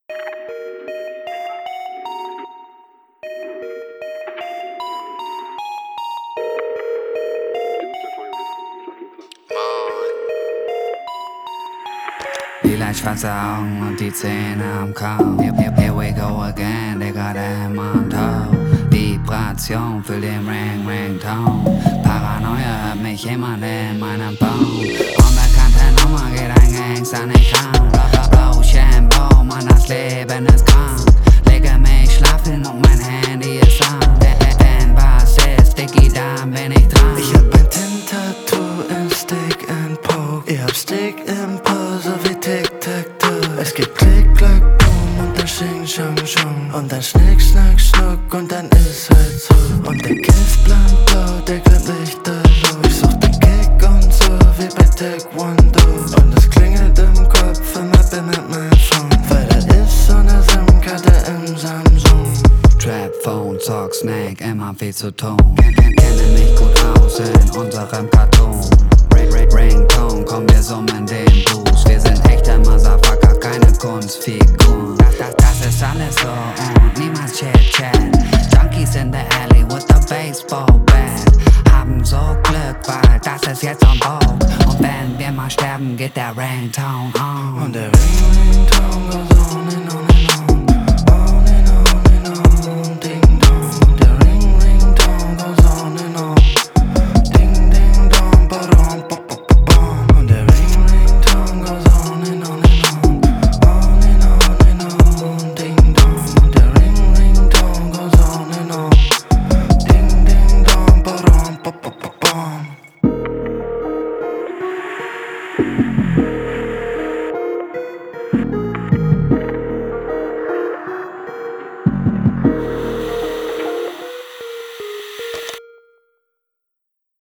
Lila schwarze Augen und die Zähne am Kaum. Here we go again, Digga, der Hammer am Tau. Vibration für den Ring-Ring-Ton. Paranoia hört mich jemand in meinem Baum. Unbekannte Nummer geht ein Gangster nicht ran. Blau, Shampoo, Mann, das Leben ist krank. Lege mich schlafen und mein Handy ist an. Wenn was ist, Dicky, dann bin ich dran. Ich hab ein Tint-Tattoo im Stick and Poke. Ihr habt Stick im Po, so wie Tic-Tac-Toe. Es gibt Klick, Klack, Boom und dann Xing, Shang, Shung. Und dann Schnick, Schnack, Schnuck und dann ist halt so. Und der Kiss blank blau, der glimmt lichterloh. Ich such den Kick und so, wie bei Taekwondo. Und es klingelt im Kopf, immer bimmelt mein Phone. Weil da ist so ne SIM-Karte im Samsung. Trap, Phone, Talk, Snack, immer viel zu tun. Kenne mich gut aus in unserem Karton. Ringtone, komm, wir summen den Blues. Wir sind echte Motherfucker, keine Kunstfiguren. Das ist alles so und niemals Chit-Chat. Junkies in the alley with the baseball bat. Haben so Glück, weil das ist jetzt on vogue. Und wenn wir mal sterben, geht der Ringtone on. Und der Ringtone goes on.